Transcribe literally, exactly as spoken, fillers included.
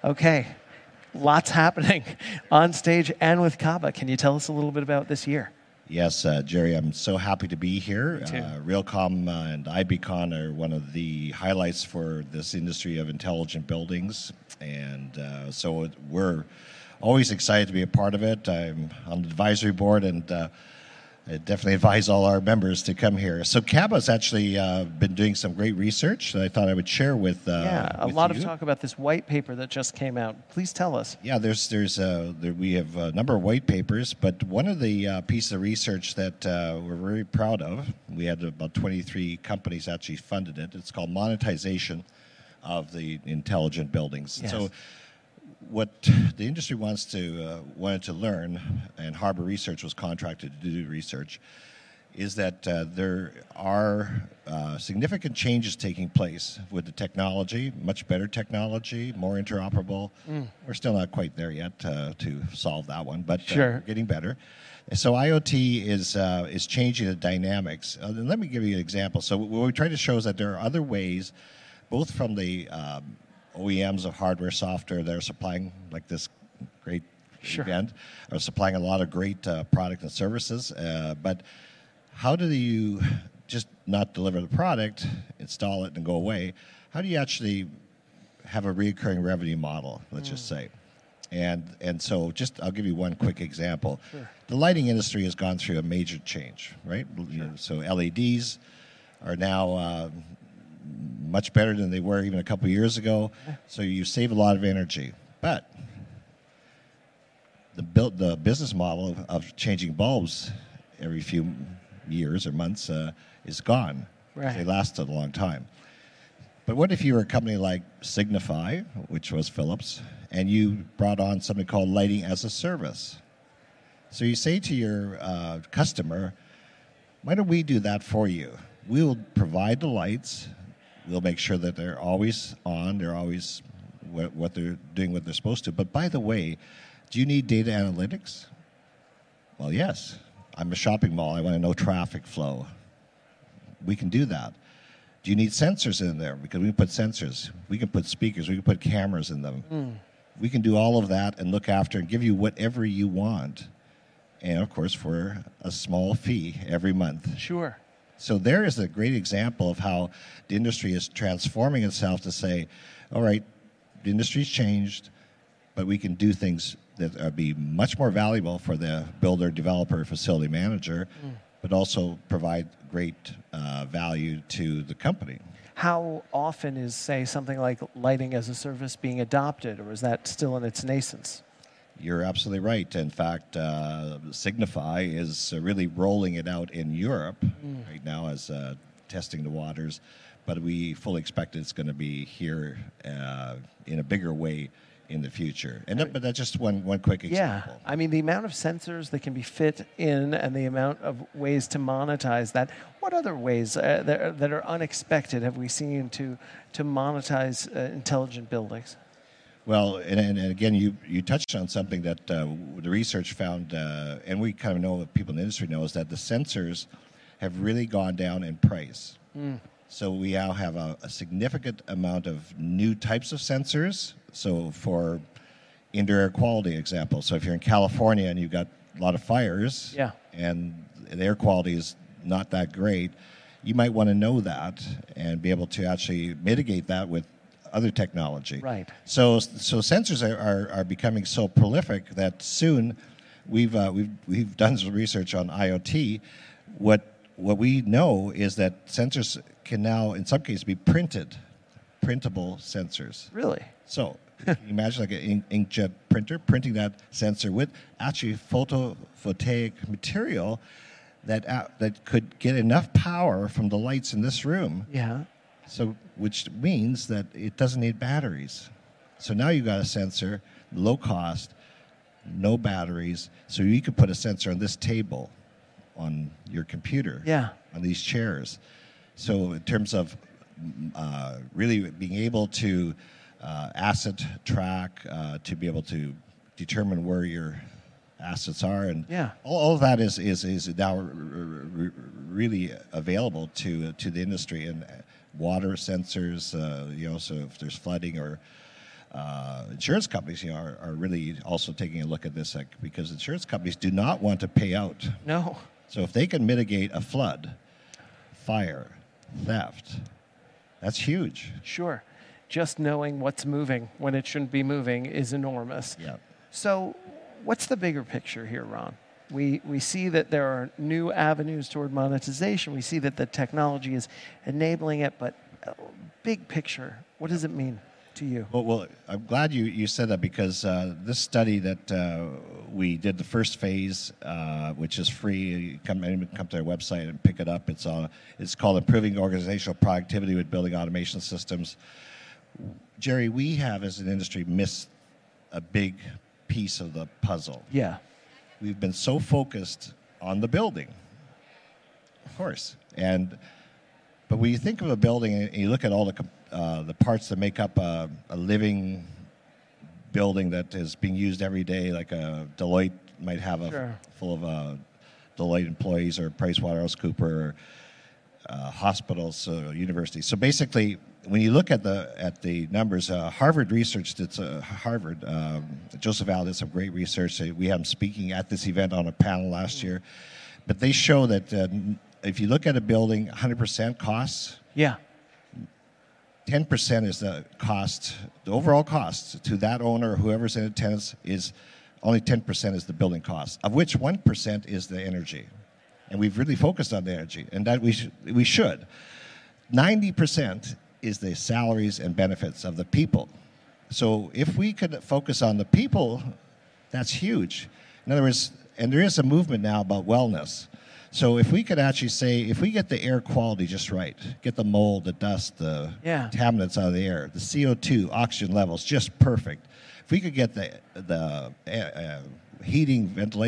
Okay, lots happening on stage and with CABA. Can you tell us a little bit about this year? Yes, uh, Jerry, I'm so happy to be here. Me too. Uh, Realcomm uh, and IBCon are one of the highlights for this industry of intelligent buildings. And uh, so we're always excited to be a part of it. I'm on the advisory board, and uh, I definitely advise all our members to come here. So CABA's actually uh, been doing some great research that I thought I would share with uh, Yeah, a with lot you. of talk about this white paper that just came out. Please tell us. Yeah, there's there's uh, there, we have a number of white papers, but one of the uh, pieces of research that uh, we're very proud of, we had about twenty-three companies actually funded it. It's called monetization of the intelligent buildings. Yes. So what the industry wants to uh, wanted to learn, and Harbor Research was contracted to do research, is that uh, there are uh, significant changes taking place with the technology, much better technology, more interoperable. Mm. We're still not quite there yet uh, to solve that one, but uh, Sure. we're getting better. So IoT is uh, is changing the dynamics. Uh, let me give you an example. So what we try to show is that there are other ways, both from the um, O E Ms of hardware, software that are supplying like this great Sure. event, are supplying a lot of great uh, product and services, uh, but how do you just not deliver the product, install it, and go away? How do you actually have a recurring revenue model, let's mm. just say? And and so just, I'll give you one quick example. Sure. The lighting industry has gone through a major change, right? Sure. So L E Ds are now uh, much better than they were even a couple years ago. So you save a lot of energy. But the build, the business model of, of changing bulbs every few years or months uh, is gone. Right. They lasted a long time. But what if you were a company like Signify, which was Philips, and you brought on something called lighting as a service? So you say to your uh, customer, why don't we do that for you? We'll provide the lights. We'll make sure that they're always on. They're always what, what they're doing what they're supposed to. But by the way, do you need data analytics? Well, yes. I'm a shopping mall. I want to know traffic flow. We can do that. Do you need sensors in there? Because we can put sensors. We can put speakers. We can put cameras in them. Mm. We can do all of that and look after and give you whatever you want. And, of course, for a small fee every month. Sure. So there is a great example of how the industry is transforming itself to say, all right, the industry's changed, but we can do things that are be much more valuable for the builder, developer, facility manager, mm. but also provide great uh, value to the company. How often is, say, something like lighting as a service being adopted, or is that still in its nascence? You're absolutely right. In fact, uh, Signify is uh, really rolling it out in Europe mm. right now as uh, testing the waters, but we fully expect it's going to be here uh, in a bigger way in the future. And that, but that's just one, one quick example. Yeah, I mean, the amount of sensors that can be fit in and the amount of ways to monetize that. What other ways uh, that, are, that are unexpected have we seen to, to monetize uh, intelligent buildings? Well, and, and again, you, you touched on something that uh, the research found, uh, and we kind of know that people in the industry know, is that the sensors have really gone down in price. Mm. So we now have a, a significant amount of new types of sensors. So for indoor air quality example, so if you're in California and you've got a lot of fires yeah. and the air quality is not that great, you might want to know that and be able to actually mitigate that with other technology. Right. So so sensors are, are, are becoming so prolific that soon we've uh, we've we've done some research on IoT. What what we know is that sensors can now in some cases be printed, printable sensors. Really? So can you imagine like an ink, inkjet printer printing that sensor with actually photovoltaic material that uh, that could get enough power from the lights in this room. Yeah. So, which means that it doesn't need batteries. So now you've got a sensor, low cost, no batteries. So you could put a sensor on this table, on your computer, yeah. on these chairs. So in terms of uh, really being able to uh, asset track, uh, to be able to determine where your assets are, and yeah. all, all of that is is is now r- r- really available to uh, to the industry. And water sensors, uh, you know, so if there's flooding or uh, insurance companies, you know, are, are really also taking a look at this, like, because insurance companies do not want to pay out. No. So if they can mitigate a flood, fire, theft, that's huge. Sure. Just knowing what's moving when it shouldn't be moving is enormous. Yeah. So what's the bigger picture here, Ron? We, we see that there are new avenues toward monetization. We see that the technology is enabling it, but uh, big picture, what does it mean to you? Well, well I'm glad you, you said that, because uh, this study that uh, we did, the first phase, uh, which is free, you come, anyone can come to our website and pick it up. It's, uh, it's called Improving Organizational Productivity with Building Automation Systems. Jerry, we have as an industry missed a big piece of the puzzle. Yeah. We've been so focused on the building, of course. And but when you think of a building and you look at all the uh, the parts that make up a, a living building that is being used every day, like a Deloitte might have a Sure. full of uh, Deloitte employees, or PricewaterhouseCoopers, or uh, hospitals, uh, universities. So basically, when you look at the at the numbers, uh, Harvard research did uh, Harvard um, Joseph Al did some great research. We had him speaking at this event on a panel last year, but they show that uh, if you look at a building, one hundred percent costs. Yeah. ten percent is the cost, the overall cost to that owner or whoever's in attendance is only ten percent is the building cost, of which one percent is the energy. And we've really focused on the energy, and that we, sh- we should. ninety percent is the salaries and benefits of the people. So if we could focus on the people, that's huge. In other words, and there is a movement now about wellness. So if we could actually say, if we get the air quality just right, get the mold, the dust, the Yeah. contaminants out of the air, the C O two, oxygen levels just perfect. If we could get the, the uh, uh, heating, ventilation,